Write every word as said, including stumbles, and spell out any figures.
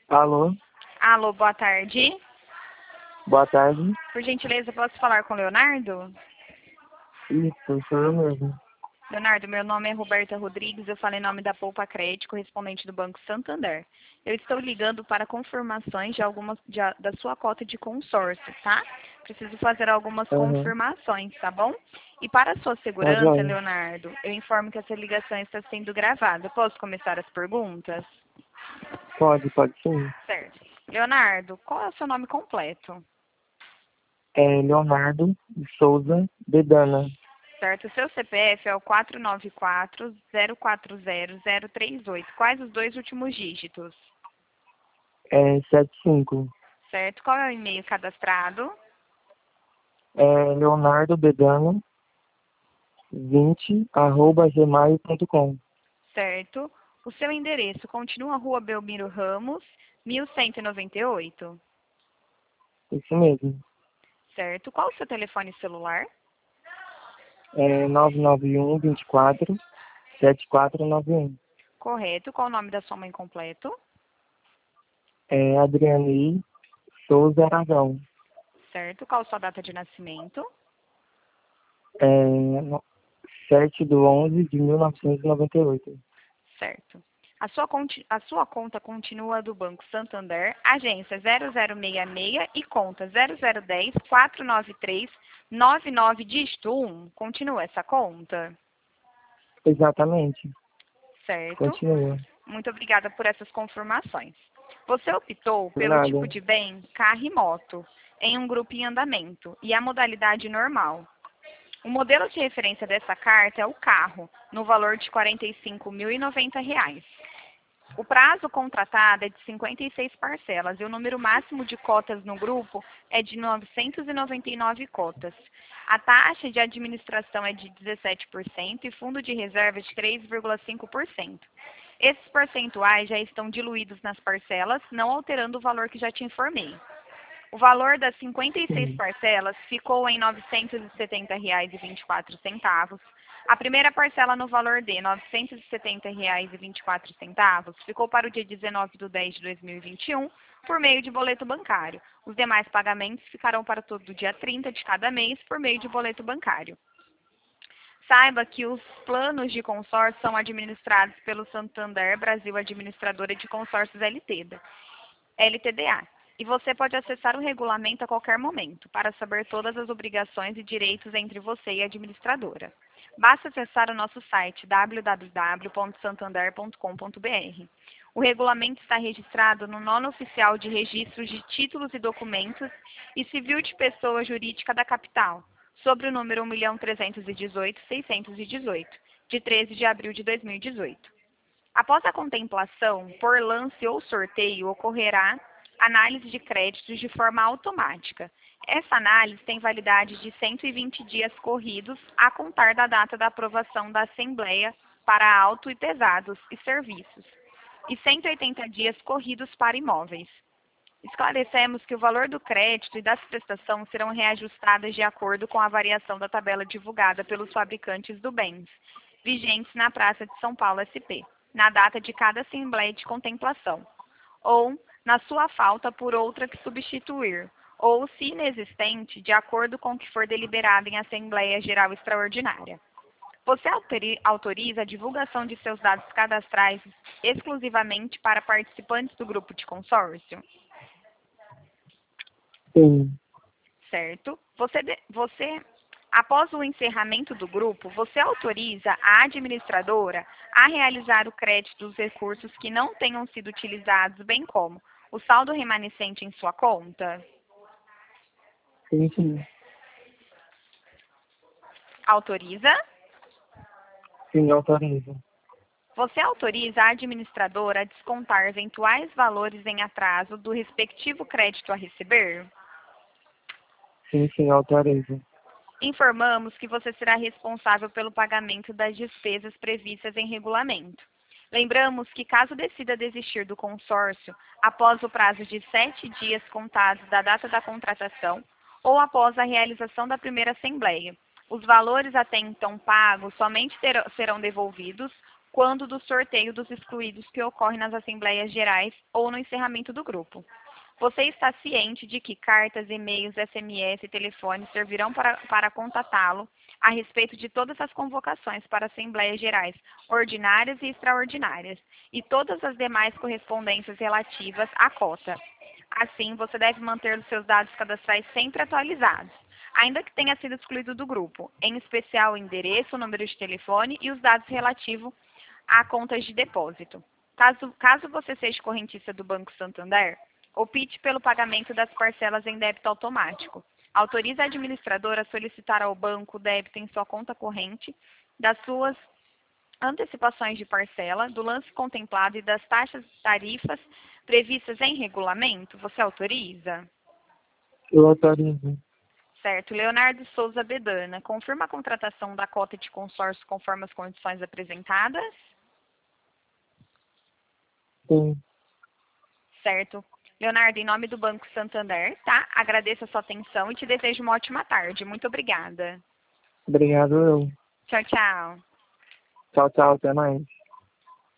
Alô, Alô, boa tarde. boa tarde. Por gentileza, posso falar com o Leonardo? Isso, sou eu mesmo. Leonardo, meu nome é Roberta Rodrigues, eu falo em nome da Poupa Crédito, correspondente do Banco Santander. Eu estou ligando para confirmações de algumas de a- da sua cota de consórcio, tá? Preciso fazer algumas Aham, confirmações, tá bom? E para a sua tá segurança, joia. Leonardo, eu informo que essa ligação está sendo gravada. Posso começar as perguntas? Pode, pode sim. Certo. Leonardo, qual é o seu nome completo? É Leonardo de Souza Bedana. Certo, o seu C P F é o quatro nove quatro, zero quatro zero, zero três oito. Quais os dois últimos dígitos? É setenta e cinco. Certo, qual é o e-mail cadastrado? É Leonardo Bedana vinte arroba gmail ponto com. Certo. O seu endereço continua Rua Belmiro Ramos, mil cento e noventa e oito. Isso mesmo. Certo. Qual o seu telefone celular? É nove nove um, vinte e quatro, setenta e quatro noventa e um. Correto. Qual o nome da sua mãe completo? É Adriane Souza Aragão. Certo. Qual a sua data de nascimento? É no- sete de onze de mil novecentos e noventa e oito. Certo. A sua, conti- a sua conta continua do Banco Santander, agência zero zero seis seis e conta zero zero um zero, quatro nove três, nove nove dígito um. Continua essa conta? Exatamente. Certo. Continua. Muito obrigada por essas confirmações. Você optou Por pelo tipo nada. de bem carro e moto, em um grupo em andamento, e a modalidade normal. O modelo de referência dessa carta é o carro, no valor de quarenta e cinco mil e noventa reais. O prazo contratado é de cinquenta e seis parcelas e o número máximo de cotas no grupo é de novecentas e noventa e nove cotas. A taxa de administração é de dezessete por cento e fundo de reserva de três vírgula cinco por cento. Esses percentuais já estão diluídos nas parcelas, não alterando o valor que já te informei. O valor das cinquenta e seis Sim. parcelas ficou em novecentos e setenta reais e vinte e quatro centavos. A primeira parcela no valor de novecentos e setenta reais e vinte e quatro centavos ficou para o dia dezenove de dez de dois mil e vinte e um por meio de boleto bancário. Os demais pagamentos ficarão para todo dia trinta de cada mês por meio de boleto bancário. Saiba que os planos de consórcio são administrados pelo Santander Brasil Administradora de Consórcios L T D. L T D A. E você pode acessar o regulamento a qualquer momento para saber todas as obrigações e direitos entre você e a administradora. Basta acessar o nosso site w w w ponto santander ponto com ponto b r. O regulamento está registrado no nono oficial de registros de títulos e documentos e civil de pessoa jurídica da capital, sobre o número um milhão trezentos e dezoito mil seiscentos e dezoito, de treze de abril de dois mil e dezoito. Após a contemplação, por lance ou sorteio, ocorrerá análise de créditos de forma automática. Essa análise tem validade de cento e vinte dias corridos a contar da data da aprovação da Assembleia para auto e pesados e serviços, e cento e oitenta dias corridos para imóveis. Esclarecemos que o valor do crédito e das prestações serão reajustadas de acordo com a variação da tabela divulgada pelos fabricantes do bens, vigentes na Praça de São Paulo S P, na data de cada assembleia de contemplação, ou na sua falta por outra que substituir, ou, se inexistente, de acordo com o que for deliberado em Assembleia Geral Extraordinária. Você autori- autoriza a divulgação de seus dados cadastrais exclusivamente para participantes do grupo de consórcio? Sim. Certo? Você, de- você, após o encerramento do grupo, você autoriza a administradora a realizar o crédito dos recursos que não tenham sido utilizados, bem como o saldo remanescente em sua conta? Sim, sim. Autoriza? Sim, autoriza. Você autoriza a administradora a descontar eventuais valores em atraso do respectivo crédito a receber? Sim, sim, autoriza. Informamos que você será responsável pelo pagamento das despesas previstas em regulamento. Lembramos que, caso decida desistir do consórcio após o prazo de sete dias contados da data da contratação ou após a realização da primeira assembleia, os valores até então pagos somente terão- serão devolvidos quando do sorteio dos excluídos que ocorre nas Assembleias Gerais ou no encerramento do grupo. Você está ciente de que cartas, e-mails, S M S e telefones servirão para, para contatá-lo a respeito de todas as convocações para Assembleias Gerais, ordinárias e extraordinárias, e todas as demais correspondências relativas à cota. Assim, você deve manter os seus dados cadastrais sempre atualizados, ainda que tenha sido excluído do grupo, em especial o endereço, o número de telefone e os dados relativos a contas de depósito. Caso, caso você seja correntista do Banco Santander, opte pelo pagamento das parcelas em débito automático. Autorize a administradora a solicitar ao banco o débito em sua conta corrente das suas antecipações de parcela, do lance contemplado e das taxas tarifas previstas em regulamento. Você autoriza? Eu autorizo. Certo. Leonardo Souza Bedana, confirma a contratação da cota de consórcio conforme as condições apresentadas? Sim. Certo. Leonardo, em nome do Banco Santander, tá? Agradeço a sua atenção e te desejo uma ótima tarde. Muito obrigada. Obrigado, eu. Tchau, tchau. Tchau, tchau. Até mais.